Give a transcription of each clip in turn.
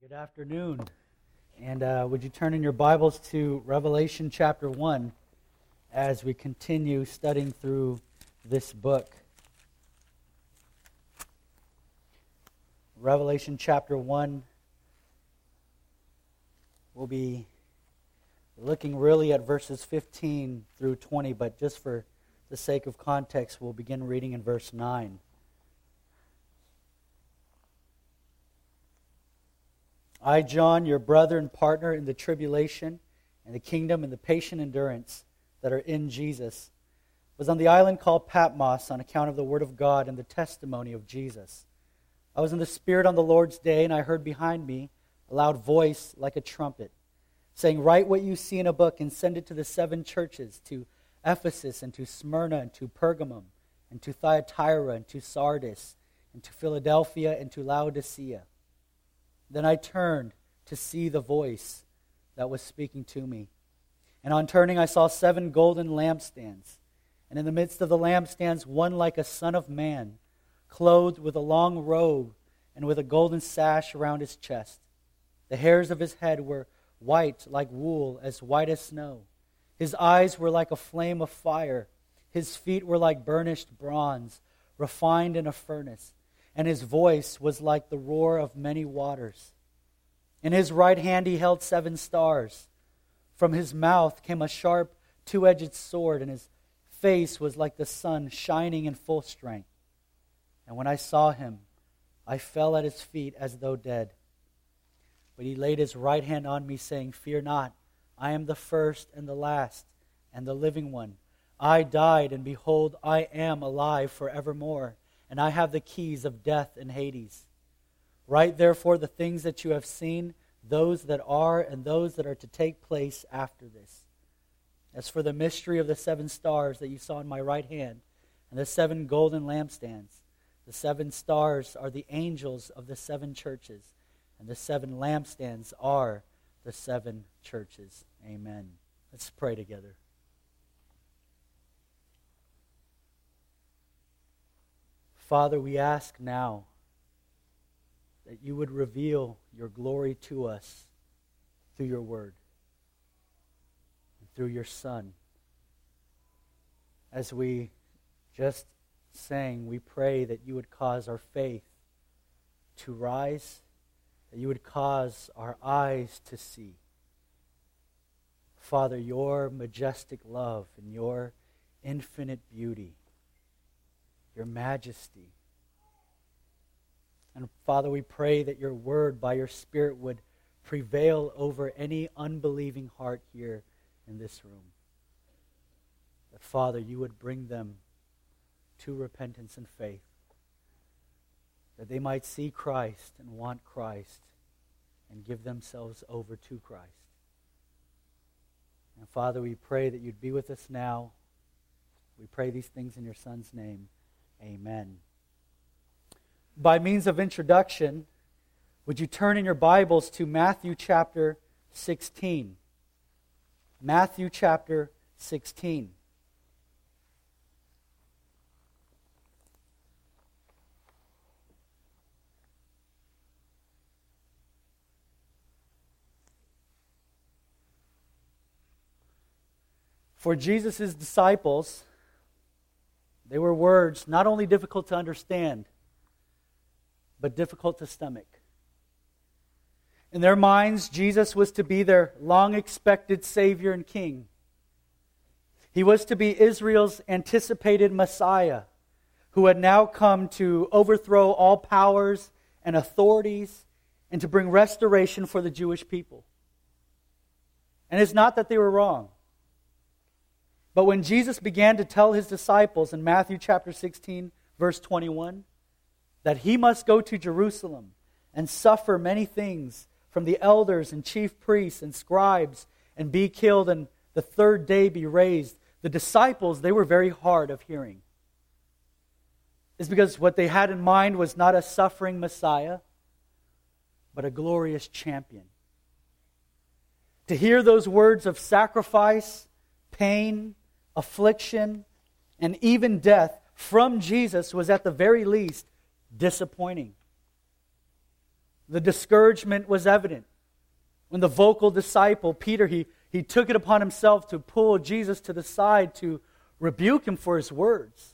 Good afternoon. And would you turn in your Bibles to Revelation chapter 1 as we continue studying through this book. Revelation chapter 1, we'll be looking really at verses 15 through 20, but just for the sake of context, we'll begin reading in verse 9. I, John, your brother and partner in the tribulation and the kingdom and the patient endurance that are in Jesus, was on the island called Patmos on account of the word of God and the testimony of Jesus. I was in the Spirit on the Lord's day, and I heard behind me a loud voice like a trumpet, saying, "Write what you see in a book and send it to the 7 churches, to Ephesus and to Smyrna and to Pergamum and to Thyatira and to Sardis and to Philadelphia and to Laodicea." Then I turned to see the voice that was speaking to me. And on turning, I saw 7 golden lampstands. And in the midst of the lampstands, one like a son of man, clothed with a long robe and with a golden sash around his chest. The hairs of his head were white like wool, as white as snow. His eyes were like a flame of fire. His feet were like burnished bronze, refined in a furnace. And his voice was like the roar of many waters. In his right hand he held 7 stars. From his mouth came a sharp 2-edged sword, and his face was like the sun shining in full strength. And when I saw him, I fell at his feet as though dead. But he laid his right hand on me, saying, "Fear not, I am the first and the last and the living one. I died, and behold, I am alive forevermore. And I have the keys of death and Hades. Write therefore the things that you have seen, those that are and those that are to take place after this. As for the mystery of the 7 stars that you saw in my right hand, and the 7 golden lampstands, the 7 stars are the angels of the 7 churches, and the 7 lampstands are the 7 churches." Amen. Let's pray together. Father, we ask now that you would reveal your glory to us through your word and through your Son. As we just sang, we pray that you would cause our faith to rise, that you would cause our eyes to see, Father, your majestic love and your infinite beauty, your majesty. And Father, we pray that your word by your Spirit would prevail over any unbelieving heart here in this room. That, Father, you would bring them to repentance and faith. That they might see Christ and want Christ and give themselves over to Christ. And Father, we pray that you'd be with us now. We pray these things in your Son's name. Amen. By means of introduction, would you turn in your Bibles to Matthew chapter 16? Matthew chapter 16. For Jesus' disciples, they were words not only difficult to understand, but difficult to stomach. In their minds, Jesus was to be their long-expected Savior and King. He was to be Israel's anticipated Messiah, who had now come to overthrow all powers and authorities and to bring restoration for the Jewish people. And it's not that they were wrong. But when Jesus began to tell his disciples in Matthew chapter 16, verse 21, that he must go to Jerusalem and suffer many things from the elders and chief priests and scribes and be killed and the 3rd day be raised, the disciples, they were very hard of hearing. It's because what they had in mind was not a suffering Messiah, but a glorious champion. To hear those words of sacrifice, pain, affliction, and even death from Jesus was at the very least disappointing. The discouragement was evident. When the vocal disciple, Peter, he took it upon himself to pull Jesus to the side to rebuke him for his words.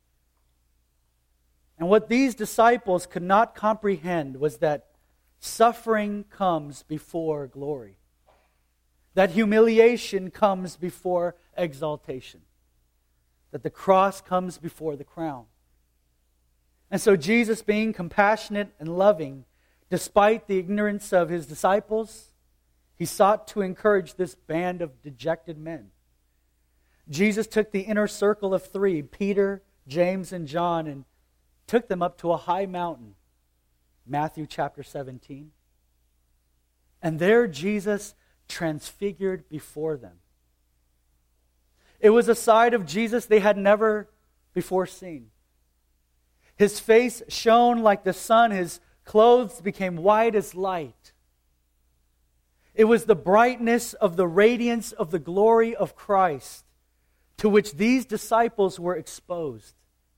And what these disciples could not comprehend was that suffering comes before glory. That humiliation comes before exaltation. That the cross comes before the crown. And so Jesus, being compassionate and loving, despite the ignorance of his disciples, he sought to encourage this band of dejected men. Jesus took the inner circle of three, Peter, James, and John, and took them up to a high mountain, Matthew chapter 17. And there Jesus transfigured before them. It was a side of Jesus they had never before seen. His face shone like the sun, his clothes became white as light. It was the brightness of the radiance of the glory of Christ to which these disciples were exposed.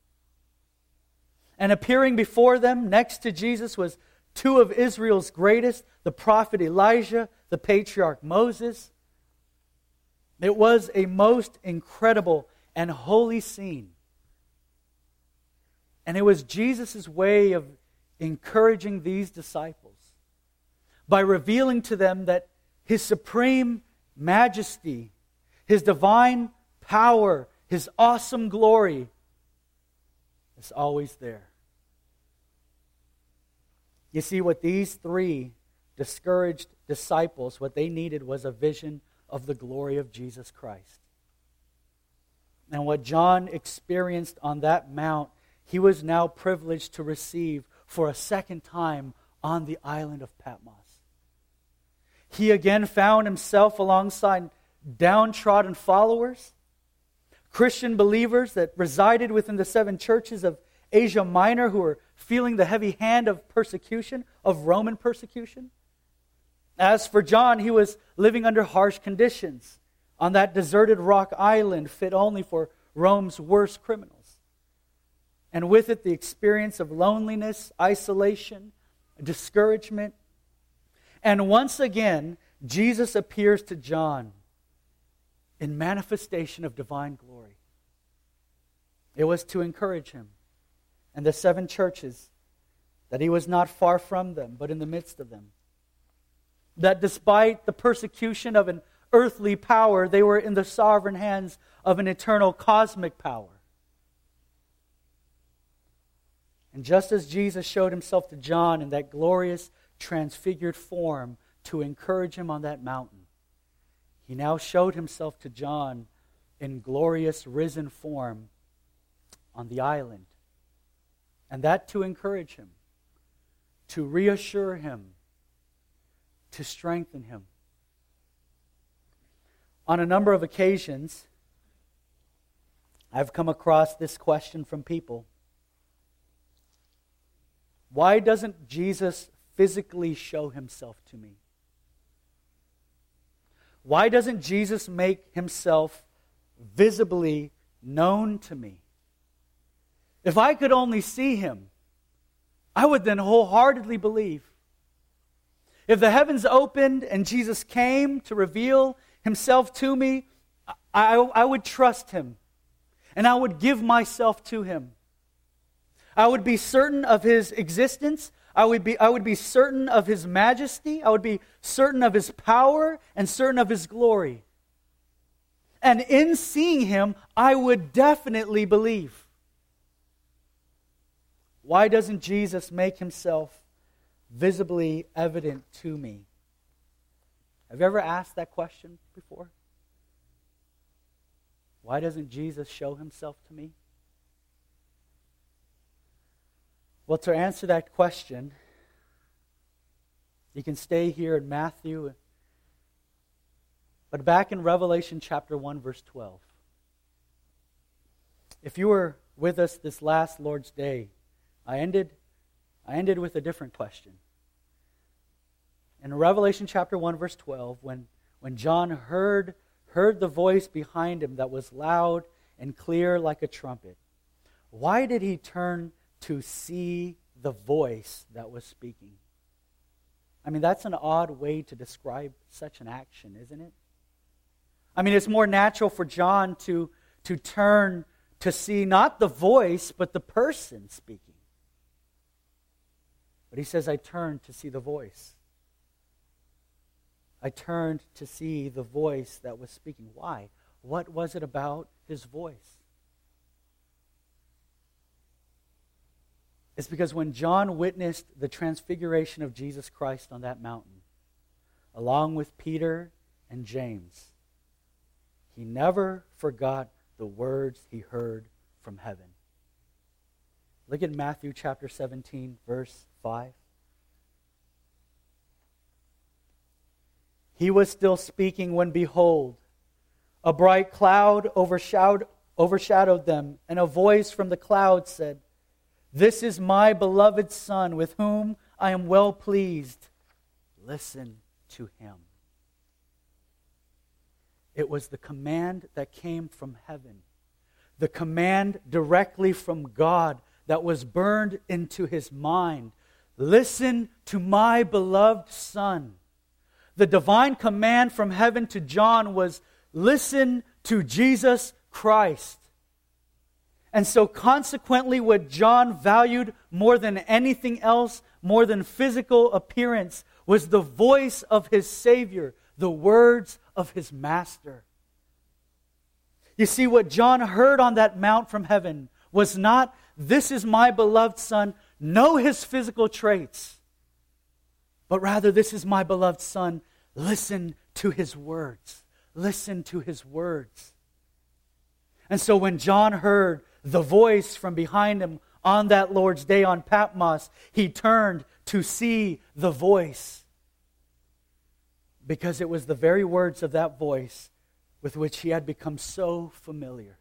And appearing before them, next to Jesus, was two of Israel's greatest, the prophet Elijah, the patriarch Moses. It was a most incredible and holy scene. And it was Jesus' way of encouraging these disciples by revealing to them that His supreme majesty, His divine power, His awesome glory is always there. You see, what these three discouraged disciples, what they needed was a vision of the glory of Jesus Christ. And what John experienced on that mount, he was now privileged to receive for a second time on the island of Patmos. He again found himself alongside downtrodden followers, Christian believers that resided within the 7 churches of Asia Minor who were feeling the heavy hand of persecution, of Roman persecution. As for John, he was living under harsh conditions on that deserted rock island fit only for Rome's worst criminals. And with it, the experience of loneliness, isolation, discouragement. And once again, Jesus appears to John in manifestation of divine glory. It was to encourage him and the 7 churches that he was not far from them, but in the midst of them. That despite the persecution of an earthly power, they were in the sovereign hands of an eternal cosmic power. And just as Jesus showed himself to John in that glorious transfigured form to encourage him on that mountain, he now showed himself to John in glorious risen form on the island. And that to encourage him, to reassure him, to strengthen him. On a number of occasions, I've come across this question from people. Why doesn't Jesus physically show himself to me? Why doesn't Jesus make himself visibly known to me? If I could only see him, I would then wholeheartedly believe. If the heavens opened and Jesus came to reveal himself to me, I would trust him and I would give myself to him. I would be certain of his existence. I would be certain of his majesty. I would be certain of his power and certain of his glory. And in seeing him, I would definitely believe. Why doesn't Jesus make himself visibly evident to me? Have you ever asked that question before? Why doesn't Jesus show himself to me? Well, to answer that question, you can stay here in Matthew, but back in Revelation chapter 1, verse 12. If you were with us this last Lord's Day, I ended with a different question. In Revelation chapter 1, verse 12, when John heard the voice behind him that was loud and clear like a trumpet, why did he turn to see the voice that was speaking? I mean, that's an odd way to describe such an action, isn't it? I mean, it's more natural for John to turn to see not the voice, but the person speaking. But he says, I turned to see the voice. I turned to see the voice that was speaking. Why? What was it about his voice? It's because when John witnessed the transfiguration of Jesus Christ on that mountain, along with Peter and James, he never forgot the words he heard from heaven. Look at Matthew chapter 17, verse 5. He was still speaking when, behold, a bright cloud overshadowed them, and a voice from the cloud said, This is my beloved Son, with whom I am well pleased. Listen to him. It was the command that came from heaven, the command directly from God that was burned into his mind. Listen to my beloved Son. The divine command from heaven to John was, listen to Jesus Christ. And so consequently, what John valued more than anything else, more than physical appearance, was the voice of his Savior, the words of his Master. You see, what John heard on that mount from heaven was not, this is my beloved Son, know his physical traits, but rather, this is my beloved Son, listen to his words. Listen to his words. And so when John heard the voice from behind him on that Lord's Day on Patmos, he turned to see the voice, because it was the very words of that voice with which he had become so familiar.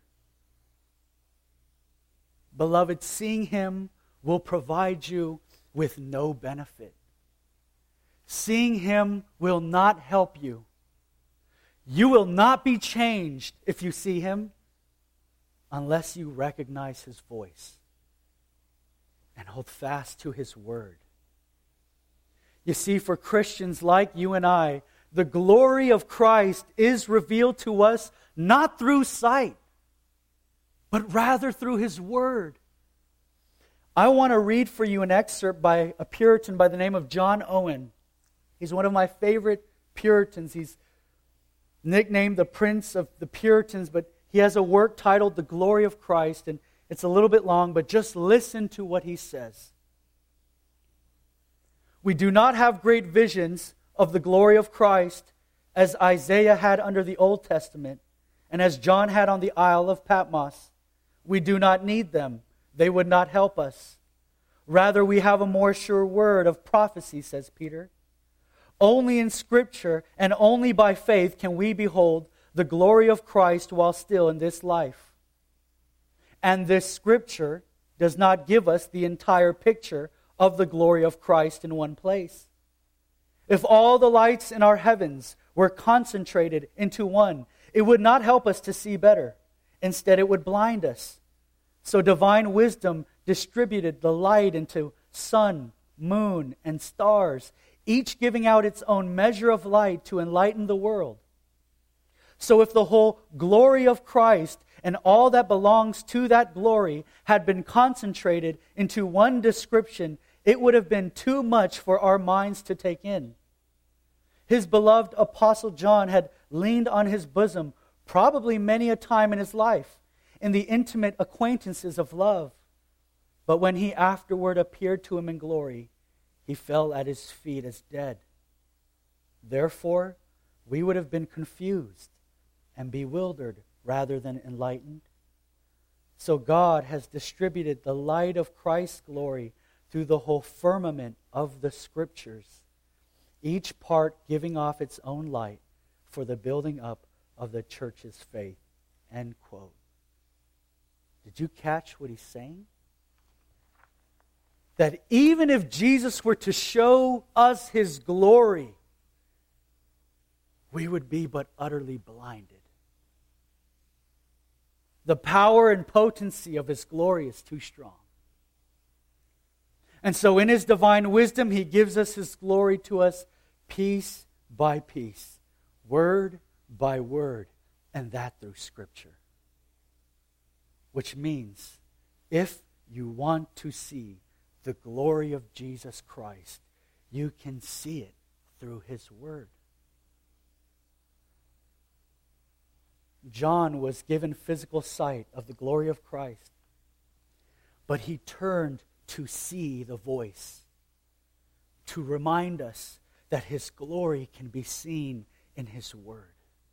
Beloved, seeing him will provide you with no benefit. Seeing him will not help you. You will not be changed if you see him unless you recognize his voice and hold fast to his word. You see, for Christians like you and I, the glory of Christ is revealed to us not through sight, but rather through his word. I want to read for you an excerpt by a Puritan by the name of John Owen. He's one of my favorite Puritans. He's nicknamed the Prince of the Puritans, but he has a work titled The Glory of Christ, and it's a little bit long, but just listen to what he says. We do not have great visions of the glory of Christ as Isaiah had under the Old Testament and as John had on the Isle of Patmos. We do not need them. They would not help us. Rather, we have a more sure word of prophecy, says Peter. Only in Scripture and only by faith can we behold the glory of Christ while still in this life. And this Scripture does not give us the entire picture of the glory of Christ in one place. If all the lights in our heavens were concentrated into one, it would not help us to see better. Instead, it would blind us. So divine wisdom distributed the light into sun, moon, and stars, each giving out its own measure of light to enlighten the world. So if the whole glory of Christ and all that belongs to that glory had been concentrated into one description, it would have been too much for our minds to take in. His beloved Apostle John had leaned on his bosom probably many a time in his life in the intimate acquaintances of love. But when he afterward appeared to him in glory, he fell at his feet as dead. Therefore, we would have been confused and bewildered rather than enlightened. So God has distributed the light of Christ's glory through the whole firmament of the Scriptures, each part giving off its own light for the building up of the church's faith. End quote. Did you catch what he's saying? That even if Jesus were to show us his glory, we would be but utterly blinded. The power and potency of his glory is too strong. And so in His divine wisdom, He gives us His glory to us piece by piece, word by word, and that through Scripture. Which means, if you want to see the glory of Jesus Christ, you can see it through His Word. John was given physical sight of the glory of Christ, but he turned to see the voice, to remind us that His glory can be seen in His Word.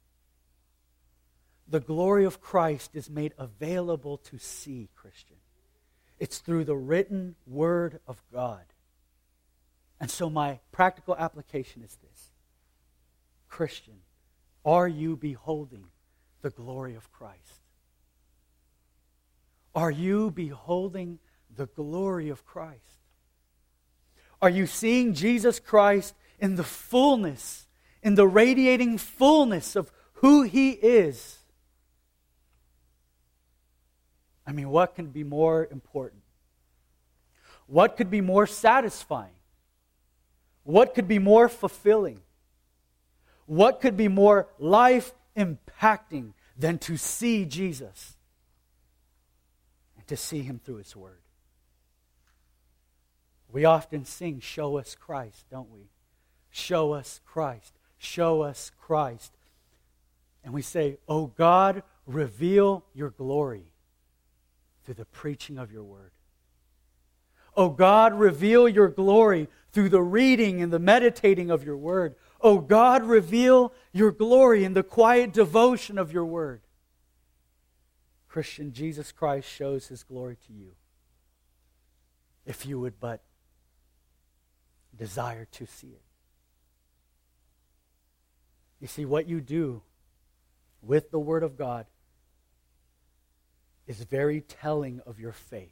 The glory of Christ is made available to see, Christian. It's through the written Word of God. And so my practical application is this. Christian, are you beholding the glory of Christ? Are you beholding the glory of Christ? Are you seeing Jesus Christ in the fullness, in the radiating fullness of who He is? I mean, what can be more important? What could be more satisfying? What could be more fulfilling? What could be more life-impacting than to see Jesus and to see Him through His Word? We often sing, "Show us Christ," don't we? Show us Christ. Show us Christ. And we say, "Oh God, reveal your glory through the preaching of your Word. Oh God, reveal your glory through the reading and the meditating of your Word. Oh God, reveal your glory in the quiet devotion of your Word." Christian, Jesus Christ shows His glory to you, if you would but desire to see it. You see, what you do with the Word of God is very telling of your faith.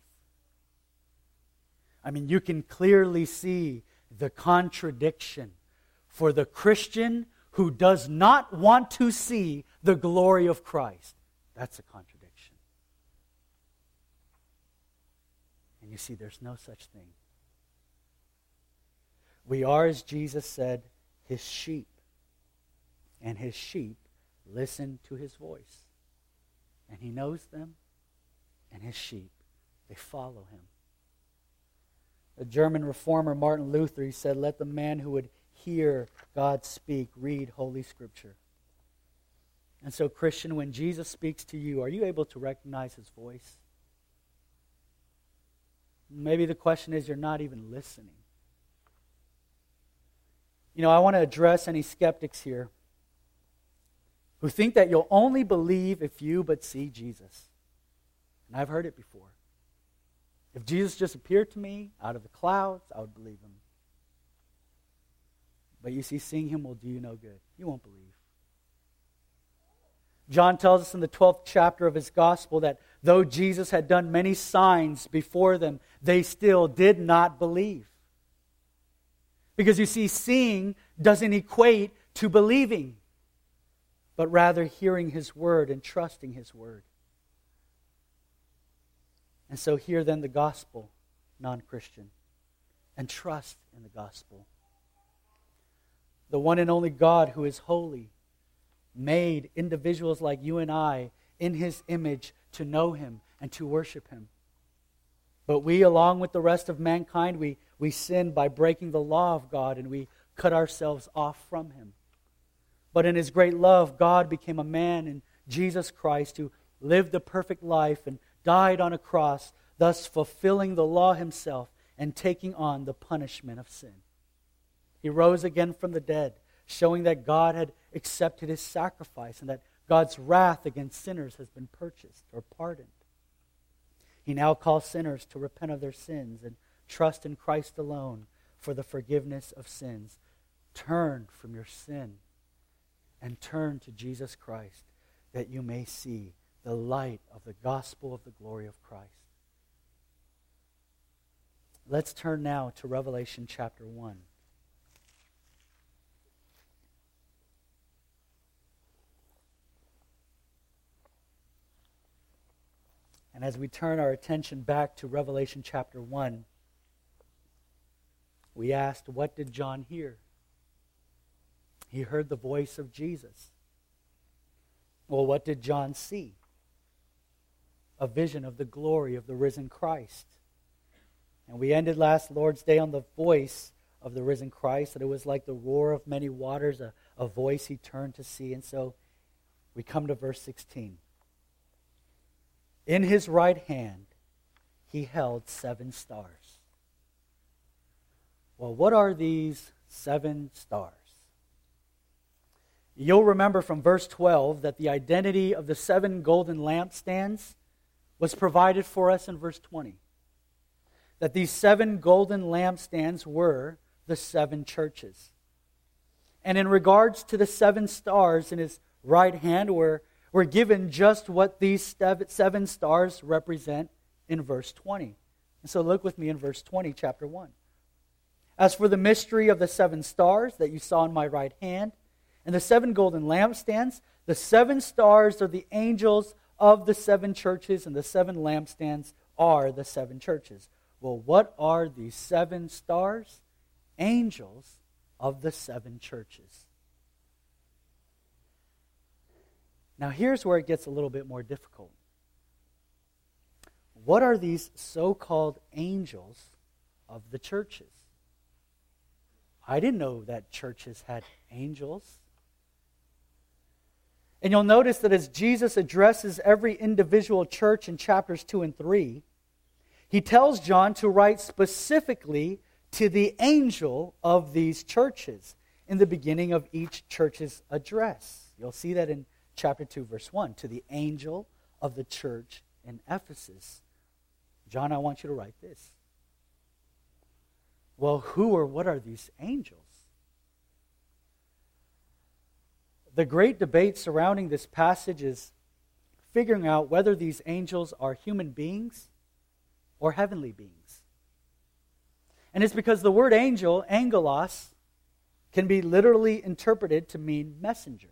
I mean, you can clearly see the contradiction for the Christian who does not want to see the glory of Christ. That's a contradiction. And you see, there's no such thing. We are, as Jesus said, His sheep. And His sheep listen to His voice. And He knows them. And His sheep, they follow Him. The German reformer Martin Luther, he said, "Let the man who would hear God speak read Holy Scripture." And so, Christian, when Jesus speaks to you, are you able to recognize His voice? Maybe the question is, you're not even listening. You know, I want to address any skeptics here who think that you'll only believe if you but see Jesus. And I've heard it before. If Jesus just appeared to me out of the clouds, I would believe Him. But you see, seeing Him will do you no good. You won't believe. John tells us in the 12th chapter of his gospel that though Jesus had done many signs before them, they still did not believe. Because you see, seeing doesn't equate to believing, but rather hearing His Word and trusting His Word. And so hear then the gospel, non-Christian, and trust in the gospel. The one and only God who is holy made individuals like you and I in His image to know Him and to worship Him. But we, along with the rest of mankind, we sin by breaking the law of God and we cut ourselves off from Him. But in His great love, God became a man in Jesus Christ who lived a perfect life and died on a cross, thus fulfilling the law Himself and taking on the punishment of sin. He rose again from the dead, showing that God had accepted His sacrifice and that God's wrath against sinners has been purchased or pardoned. He now calls sinners to repent of their sins and trust in Christ alone for the forgiveness of sins. Turn from your sin and turn to Jesus Christ that you may see the light of the gospel of the glory of Christ. Let's turn now to Revelation chapter 1. And as we turn our attention back to Revelation chapter 1, We asked, what did John hear? He heard the voice of Jesus. Well, what did John see? A vision of the glory of the risen Christ. And we ended last Lord's Day on the voice of the risen Christ, that it was like the roar of many waters, a voice he turned to see. And so we come to verse 16. In his right hand he held 7 stars. Well, what are these 7 stars? You'll remember from verse 12 that the identity of the 7 golden lampstands was provided for us in verse 20. That these 7 golden lampstands were the 7 churches. And in regards to the 7 stars in his right hand, we're given just what these 7 stars represent in verse 20. And so look with me in verse 20, chapter 1. As for the mystery of the 7 stars that you saw in my right hand, and the 7 golden lampstands, the 7 stars are the angels of the 7 churches, and the 7 lampstands are the 7 churches. Well, what are these 7 stars? Angels of the 7 churches. Now here's where it gets a little bit more difficult. What are these so-called angels of the churches? I didn't know that churches had angels. And you'll notice that as Jesus addresses every individual church in chapters 2 and 3, he tells John to write specifically to the angel of these churches in the beginning of each church's address. You'll see that in chapter 2, verse 1, to the angel of the church in Ephesus. John, I want you to write this. Well, who or what are these angels? The great debate surrounding this passage is figuring out whether these angels are human beings or heavenly beings. And it's because the word angel, angelos, can be literally interpreted to mean messenger.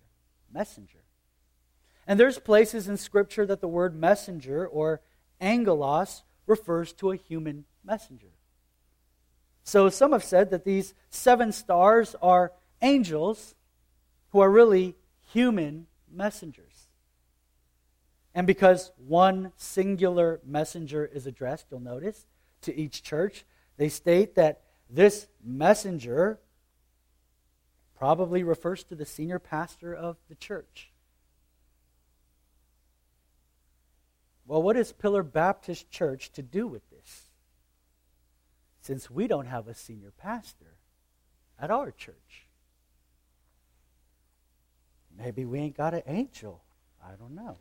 And there's places in Scripture that the word messenger or angelos refers to a human messenger. So some have said that these 7 stars are angels who are really human messengers. And because one singular messenger is addressed, you'll notice, to each church, they state that this messenger probably refers to the senior pastor of the church. Well, what is Pillar Baptist Church to do with this? Since we don't have a senior pastor at our church. Maybe we ain't got an angel. I don't know.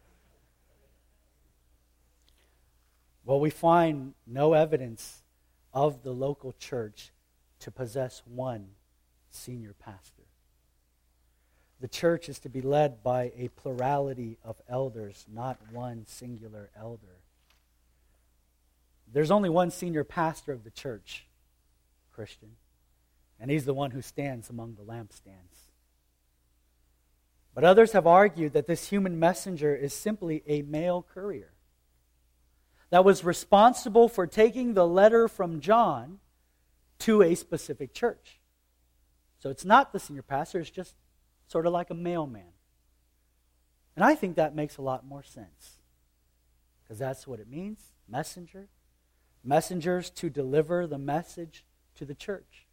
Well, we find no evidence of the local church to possess one senior pastor. The church is to be led by a plurality of elders, not one singular elder. There's only one senior pastor of the church, Christian, and he's the one who stands among the lampstands. But others have argued that this human messenger is simply a mail courier that was responsible for taking the letter from John to a specific church. So it's not the senior pastor, it's just sort of like a mailman. And I think that makes a lot more sense. Because that's what it means, messenger. Messengers to deliver the message to the church.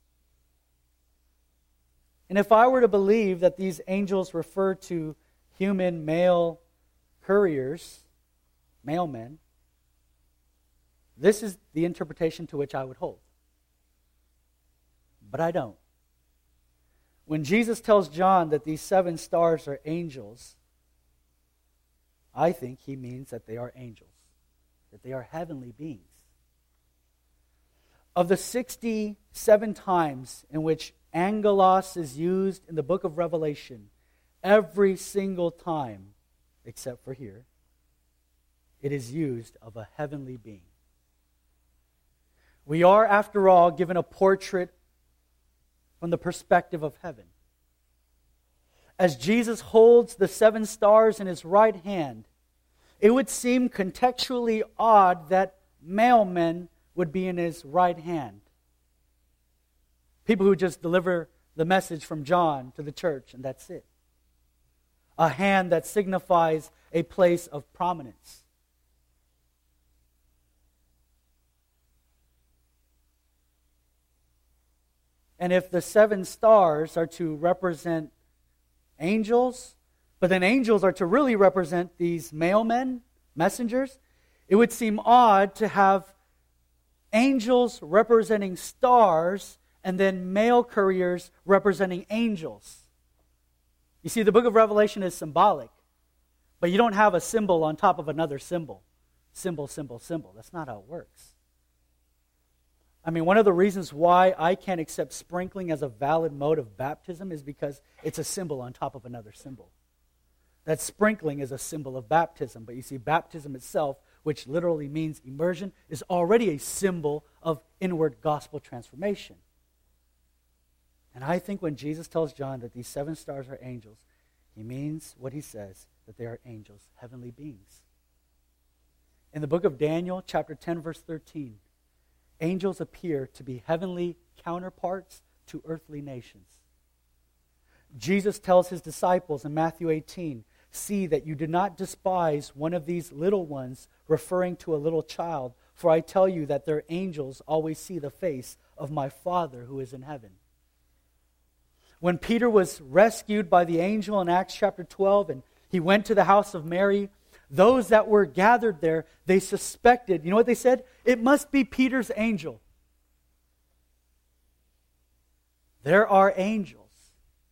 And if I were to believe that these angels refer to human mail couriers, mailmen, this is the interpretation to which I would hold. But I don't. When Jesus tells John that these 7 stars are angels, I think he means that they are angels, that they are heavenly beings. Of the 67 times in which angelos is used in the book of Revelation, every single time, except for here, it is used of a heavenly being. We are, after all, given a portrait from the perspective of heaven. As Jesus holds the 7 stars in his right hand, it would seem contextually odd that mailmen would be in his right hand. People who just deliver the message from John to the church, and that's it. A hand that signifies a place of prominence. And if the 7 stars are to represent angels, but then angels are to really represent these mailmen, messengers, it would seem odd to have angels representing stars and then mail couriers representing angels. You see, the book of Revelation is symbolic, but you don't have a symbol on top of another symbol. Symbol, symbol, symbol. That's not how it works. I mean, one of the reasons why I can't accept sprinkling as a valid mode of baptism is because it's a symbol on top of another symbol. That sprinkling is a symbol of baptism, but you see, baptism itself, which literally means immersion, is already a symbol of inward gospel transformation. And I think when Jesus tells John that these 7 stars are angels, he means what he says, that they are angels, heavenly beings. In the book of Daniel, chapter 10, verse 13, angels appear to be heavenly counterparts to earthly nations. Jesus tells his disciples in Matthew 18, "See that you do not despise one of these little ones," referring to a little child, "for I tell you that their angels always see the face of my Father who is in heaven." When Peter was rescued by the angel in Acts chapter 12, and he went to the house of Mary, those that were gathered there, they suspected, you know what they said? It must be Peter's angel. There are angels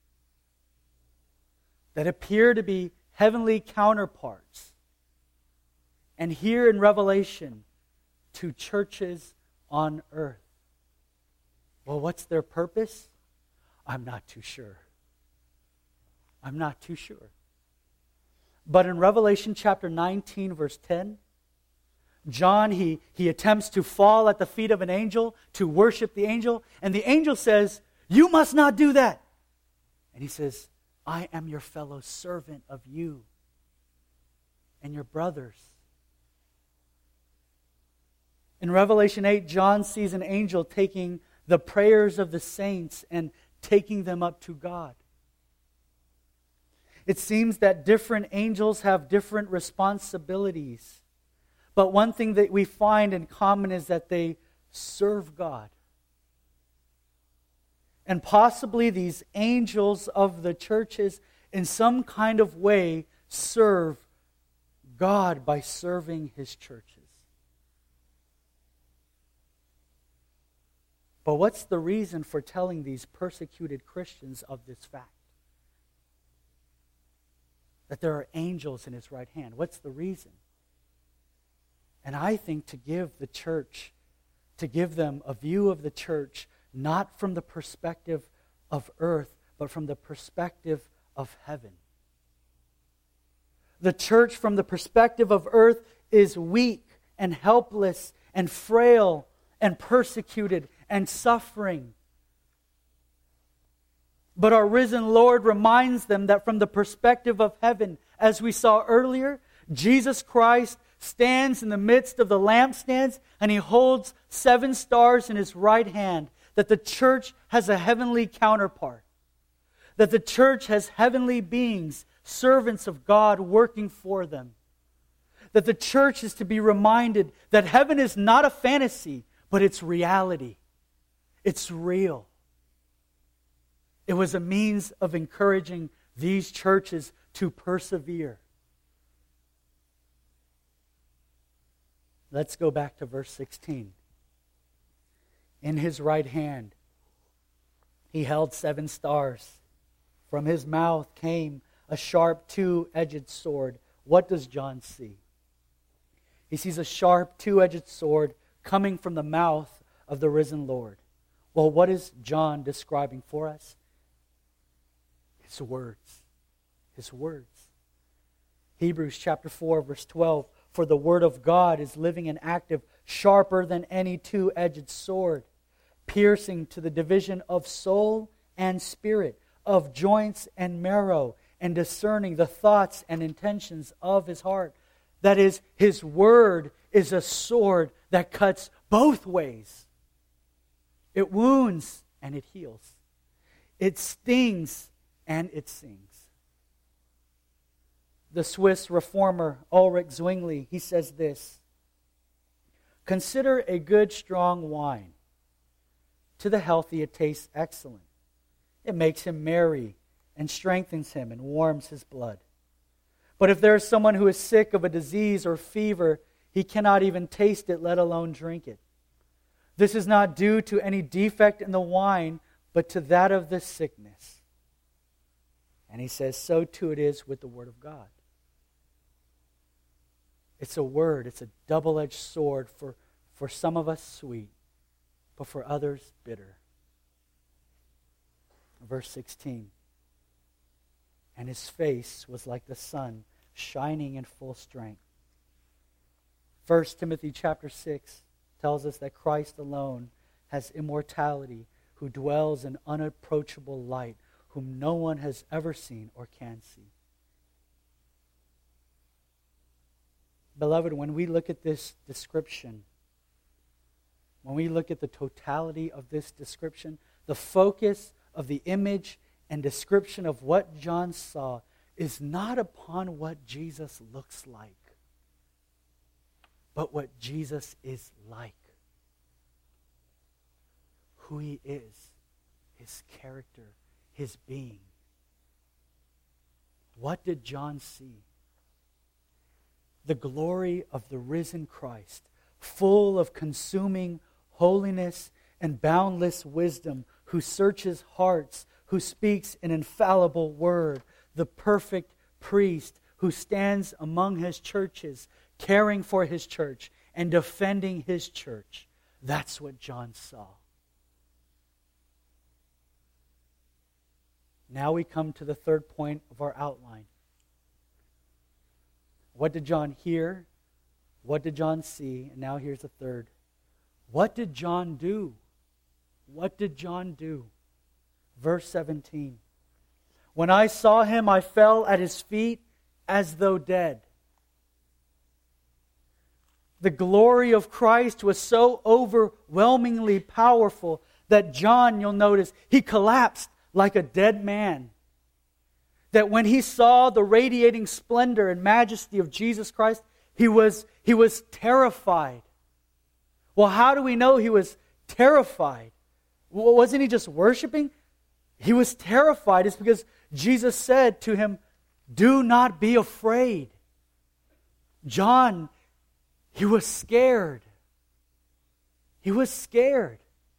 that appear to be heavenly counterparts. And here in Revelation, to churches on earth. Well, what's their purpose? I'm not too sure. I'm not too sure. But in Revelation chapter 19, verse 10, John, he attempts to fall at the feet of an angel, to worship the angel, and the angel says, "You must not do that." And he says, "I am your fellow servant of you and your brothers." In Revelation 8, John sees an angel taking the prayers of the saints and taking them up to God. It seems that different angels have different responsibilities. But one thing that we find in common is that they serve God. And possibly these angels of the churches in some kind of way serve God by serving His churches. But what's the reason for telling these persecuted Christians of this fact? That there are angels in His right hand. What's the reason? And I think to give the church, to give them a view of the church, not from the perspective of earth, but from the perspective of heaven. The church from the perspective of earth is weak and helpless and frail and persecuted and suffering. But our risen Lord reminds them that from the perspective of heaven, as we saw earlier, Jesus Christ stands in the midst of the lampstands and He holds 7 stars in His right hand, that the church has a heavenly counterpart, that the church has heavenly beings, servants of God working for them, that the church is to be reminded that heaven is not a fantasy, but it's reality. It's real. It was a means of encouraging these churches to persevere. Let's go back to verse 16. In His right hand, He held 7 stars. From His mouth came a sharp 2-edged sword. What does John see? He sees a sharp 2-edged sword coming from the mouth of the risen Lord. Well, what is John describing for us? His words. His words. Hebrews chapter 4, verse 12. For the word of God is living and active, sharper than any 2-edged sword, piercing to the division of soul and spirit, of joints and marrow, and discerning the thoughts and intentions of His heart. That is, His word is a sword that cuts both ways. It wounds and it heals. It stings and it sings. The Swiss reformer Ulrich Zwingli, he says this: consider a good strong wine. To the healthy it tastes excellent. It makes him merry and strengthens him and warms his blood. But if there is someone who is sick of a disease or fever, he cannot even taste it, let alone drink it. This is not due to any defect in the wine, but to that of the sickness. And he says, so too it is with the Word of God. It's a word, it's a double-edged sword, for some of us sweet, but for others bitter. Verse 16. And his face was like the sun, shining in full strength. 1 Timothy chapter 6 tells us that Christ alone has immortality, who dwells in unapproachable light, whom no one has ever seen or can see. Beloved, when we look at this description, when we look at the totality of this description, the focus of the image and description of what John saw is not upon what Jesus looks like, but what Jesus is like. Who he is, his character, his being. What did John see? The glory of the risen Christ, full of consuming holiness and boundless wisdom, who searches hearts, who speaks an infallible word, the perfect priest who stands among his churches, caring for his church and defending his church. That's what John saw. Now we come to the third point of our outline. What did John hear? What did John see? And now here's the third. What did John do? What did John do? Verse 17. When I saw him, I fell at his feet as though dead. The glory of Christ was so overwhelmingly powerful that John, you'll notice, he collapsed like a dead man. That when he saw the radiating splendor and majesty of Jesus Christ, he was terrified. Well, how do we know he was terrified? Well, wasn't he just worshiping? He was terrified. It's because Jesus said to him, do not be afraid. John, he was scared. He was scared.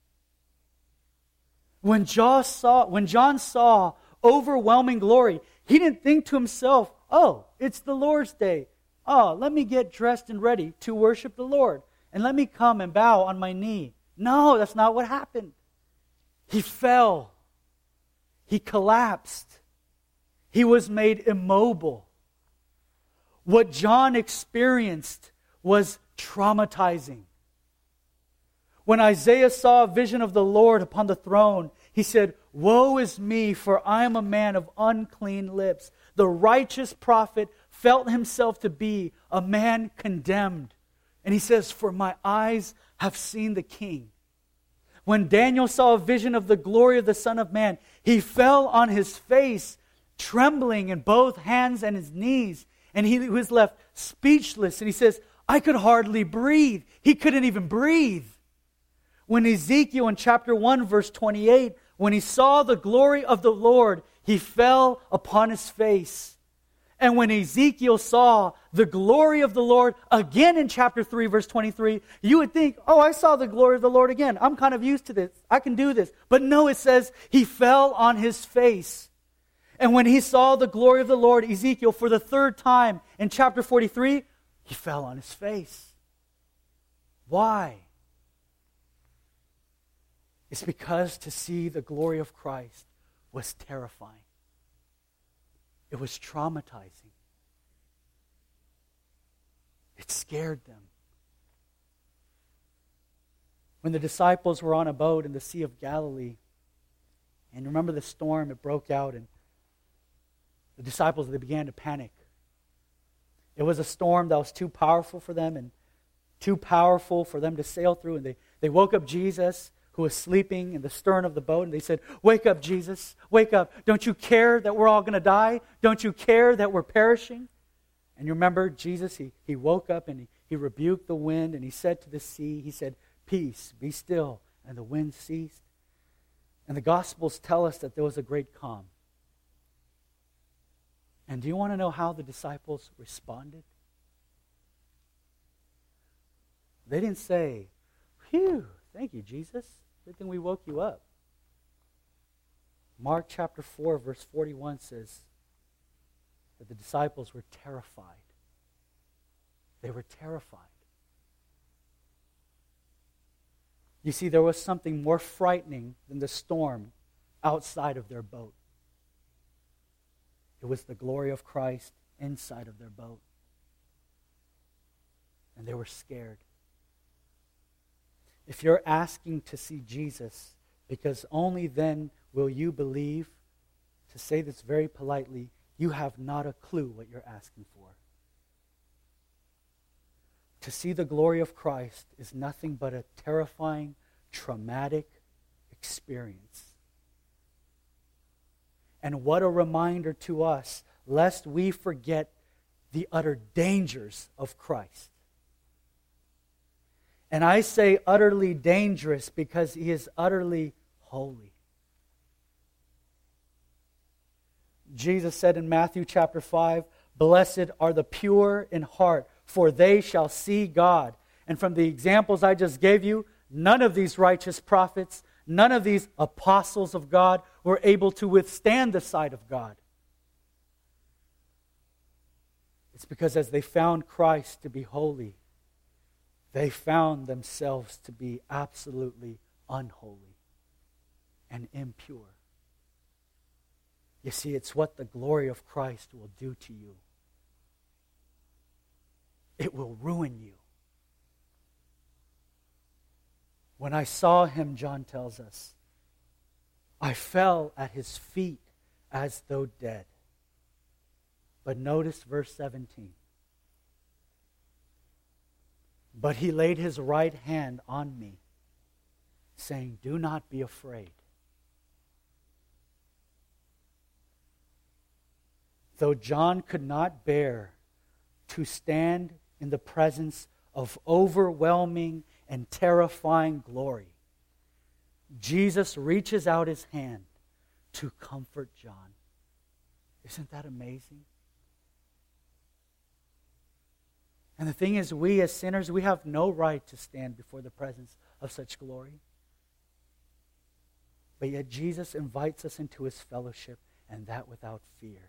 When John saw overwhelming glory, he didn't think to himself, oh, it's the Lord's day. Oh, let me get dressed and ready to worship the Lord. And let me come and bow on my knee. No, that's not what happened. He fell. He collapsed. He was made immobile. What John experienced was traumatizing. When Isaiah saw a vision of the Lord upon the throne, he said, woe is me, for I am a man of unclean lips. The righteous prophet felt himself to be a man condemned. And he says, for my eyes have seen the King. When Daniel saw a vision of the glory of the Son of Man, he fell on his face, trembling in both hands and his knees. And he was left speechless. And he says, I could hardly breathe. He couldn't even breathe. When Ezekiel in chapter 1, verse 28, when he saw the glory of the Lord, he fell upon his face. And when Ezekiel saw the glory of the Lord again in chapter 3, verse 23, you would think, oh, I saw the glory of the Lord again. I'm kind of used to this. I can do this. But no, it says he fell on his face. And when he saw the glory of the Lord, Ezekiel, for the third time in chapter 43, he fell on his face. Why? It's because to see the glory of Christ was terrifying. It was traumatizing. It scared them. When the disciples were on a boat in the Sea of Galilee, and remember the storm, it broke out, and the disciples, they began to panic. It was a storm that was too powerful for them and too powerful for them to sail through. And they woke up Jesus, who was sleeping in the stern of the boat, and they said, "Wake up, Jesus, wake up. Don't you care that we're all going to die? Don't you care that we're perishing?" And you remember Jesus, he woke up and he rebuked the wind, and he said to the sea, he said, "Peace, be still." And the wind ceased. And the Gospels tell us that there was a great calm. And do you want to know how the disciples responded? They didn't say, "Phew, thank you, Jesus. Good thing we woke you up." Mark chapter 4, verse 41 says that the disciples were terrified. They were terrified. You see, there was something more frightening than the storm outside of their boat. It was the glory of Christ inside of their boat. And they were scared. If you're asking to see Jesus, because only then will you believe, to say this very politely, you have not a clue what you're asking for. To see the glory of Christ is nothing but a terrifying, traumatic experience. And what a reminder to us, lest we forget the utter dangers of Christ. And I say utterly dangerous because he is utterly holy. Jesus said in Matthew chapter 5, "Blessed are the pure in heart, for they shall see God." And from the examples I just gave you, none of these righteous prophets, none of these apostles of God were able to withstand the sight of God. It's because as they found Christ to be holy, they found themselves to be absolutely unholy and impure. You see, it's what the glory of Christ will do to you. It will ruin you. When I saw him, John tells us, I fell at his feet as though dead. But notice verse 17. But he laid his right hand on me, saying, "Do not be afraid." Though John could not bear to stand in the presence of overwhelming and terrifying glory, Jesus reaches out his hand to comfort John. Isn't that amazing? And the thing is, we as sinners, we have no right to stand before the presence of such glory. But yet Jesus invites us into his fellowship, and that without fear.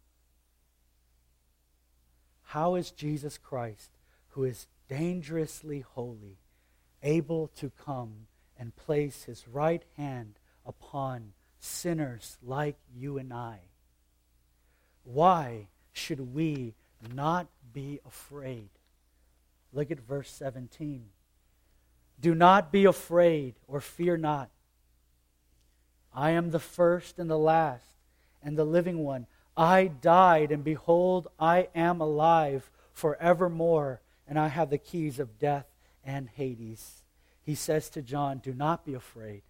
How is Jesus Christ, who is dangerously holy, able to come and place his right hand upon sinners like you and I? Why should we not be afraid? Look at verse 17. Do not be afraid or fear not. I am the first and the last and the living one. I died, and behold, I am alive forevermore, and I have the keys of death and Hades. He says to John, do not be afraid.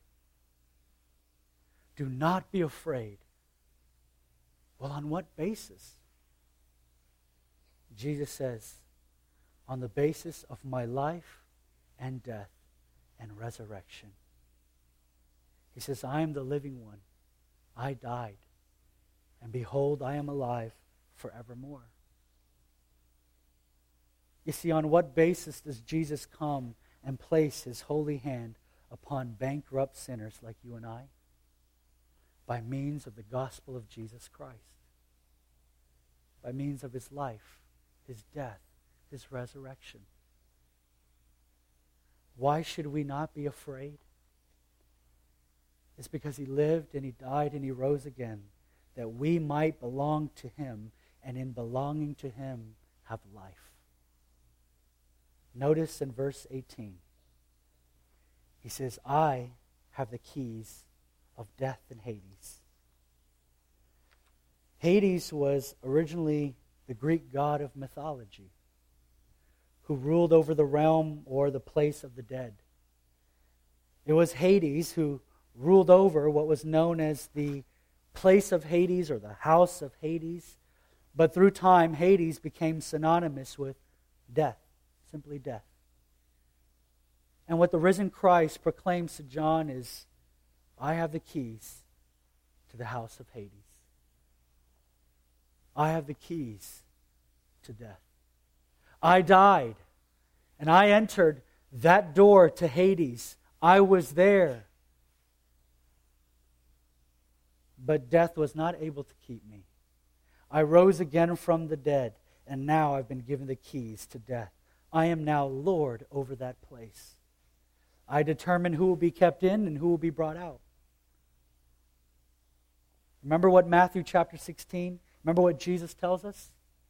Do not be afraid. Well, on what basis? Jesus says, on the basis of my life and death and resurrection. He says, I am the living one. I died. And behold, I am alive forevermore. You see, on what basis does Jesus come and place his holy hand upon bankrupt sinners like you and I? By means of the gospel of Jesus Christ. By means of his life, his death, his resurrection. Why should we not be afraid? It's because he lived and he died and he rose again, that we might belong to him, and in belonging to him have life. Notice in verse 18, he says, I have the keys of death and Hades. Hades was originally the Greek god of mythology, who ruled over the realm or the place of the dead. It was Hades who ruled over what was known as the place of Hades or the house of Hades. But through time, Hades became synonymous with death, simply death. And what the risen Christ proclaims to John is, I have the keys to the house of Hades. I have the keys to death. I died, and I entered that door to Hades. I was there. But death was not able to keep me. I rose again from the dead, and now I've been given the keys to death. I am now Lord over that place. I determine who will be kept in and who will be brought out. Remember what Matthew chapter 16, remember what Jesus tells us?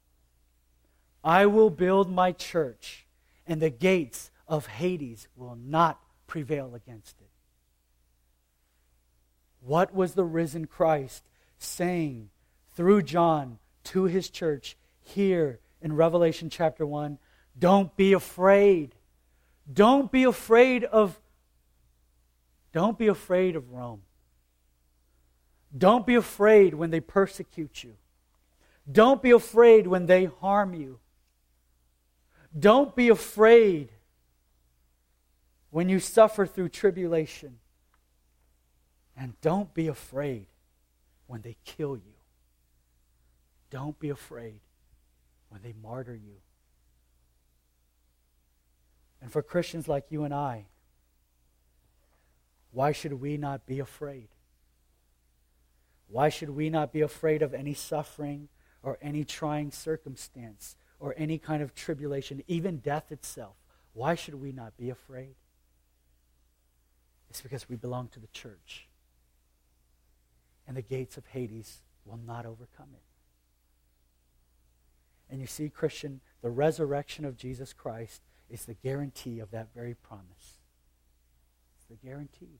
I will build my church, and the gates of Hades will not prevail against it. What was the risen Christ saying through John to his church here in Revelation chapter 1? Don't be afraid. Don't be afraid of Rome. Don't be afraid when they persecute you. Don't be afraid when they harm you. Don't be afraid when you suffer through tribulation. And don't be afraid when they kill you. Don't be afraid when they martyr you. And for Christians like you and I, why should we not be afraid? Why should we not be afraid of any suffering or any trying circumstance or any kind of tribulation, even death itself? Why should we not be afraid? It's because we belong to the church. And the gates of Hades will not overcome it. And you see, Christian, the resurrection of Jesus Christ is the guarantee of that very promise. It's the guarantee.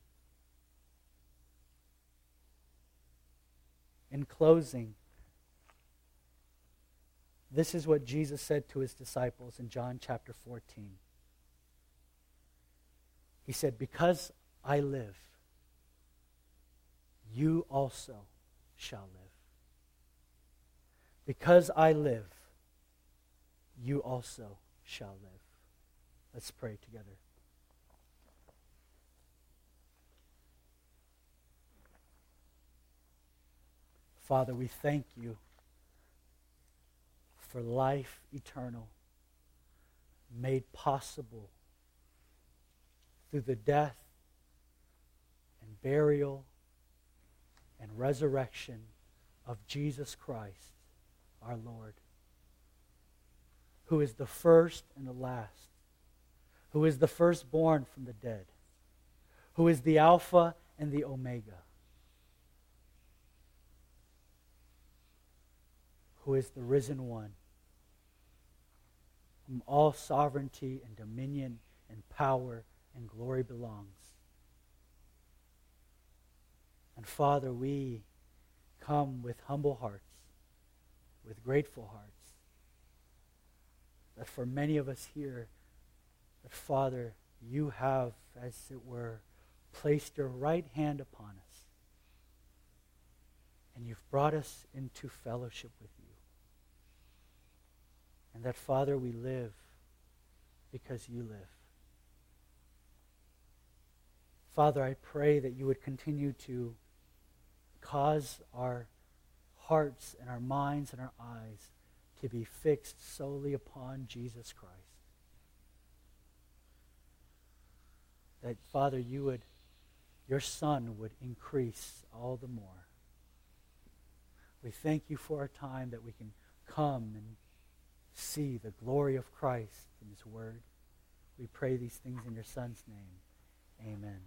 In closing, this is what Jesus said to his disciples in John chapter 14. He said, because I live, you also shall live. Because I live, you also shall live. Let's pray together. Father, we thank you for life eternal made possible through the death and burial and resurrection of Jesus Christ, our Lord, who is the first and the last, who is the firstborn from the dead, who is the Alpha and the Omega, who is the risen one, whom all sovereignty and dominion and power and glory belongs. And Father, we come with humble hearts, with grateful hearts, that for many of us here, that Father, you have, as it were, placed your right hand upon us. And you've brought us into fellowship with you. And that, Father, we live because you live. Father, I pray that you would continue to cause our hearts and our minds and our eyes to be fixed solely upon Jesus Christ. That, Father, your Son would increase all the more. We thank you for our time that we can come and see the glory of Christ in his word. We pray these things in your Son's name. Amen.